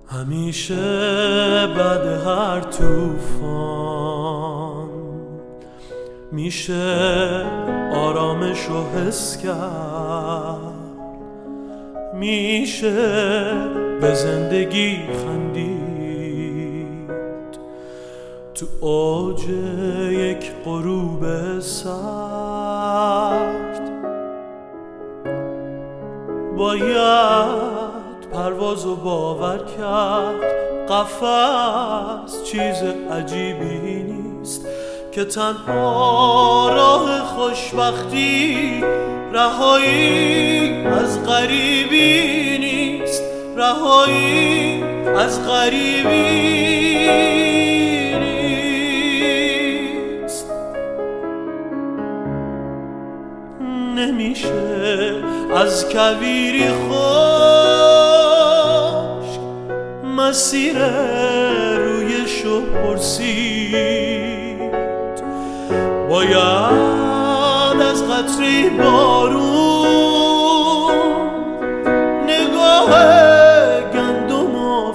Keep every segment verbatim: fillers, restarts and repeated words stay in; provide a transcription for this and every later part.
همیشه بعد هر طوفان میشه آرامشو حس کرد، میشه به زندگی خندید تو اوج یک غروب سرد. باید پروازو باور کرد، قفس چیز عجیبی نیست که تنها راه خوشبختی رهایی از غریبی نیست، رهایی از غریبی نیست. نمیشه از کویری خشک مسیر رویشو پرسید، باید از قطره بارون نگاه گندمو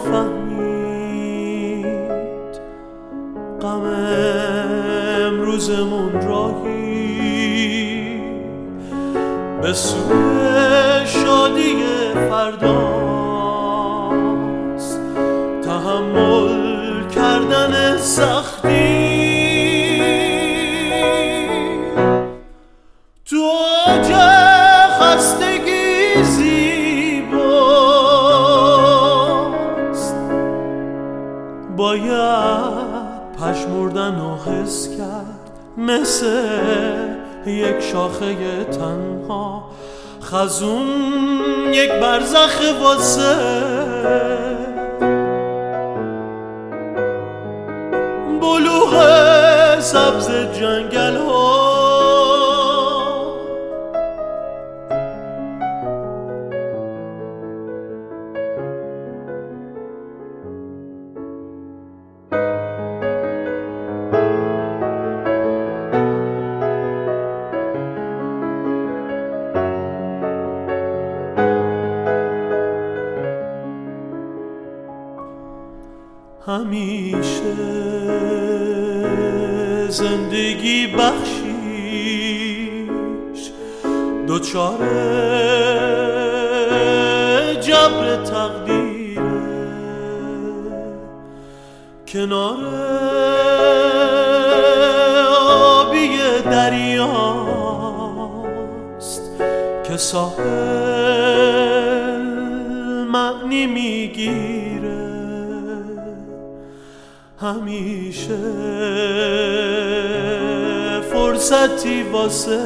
فهمید. غم امروزمون راهی به سوی شادی فرداست، تحمل کردن سختی تو اوج خستگی زیباست. باید پژمردن و حس کرد، مثل یک شاخه تنها خزون یک برزخ واسه بلوغ سبز جنگل ها. همیشه زندگی بخشیش دوچار جبر تقدیره، کنار آبی دریاست که ساحل معنی میگیره. همیشه فرصتی واسه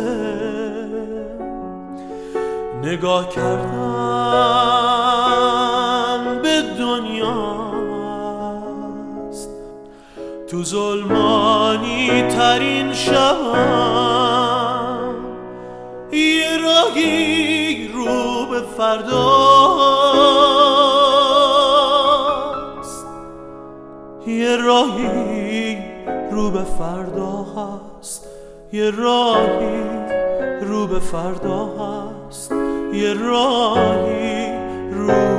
نگاه کردن به دنیاست. تو ظلمانی ترین شبم یه راهی رو به فرداست، یه راهی رو به فردا هست، یه راهی رو به فردا هست، یه راهی رو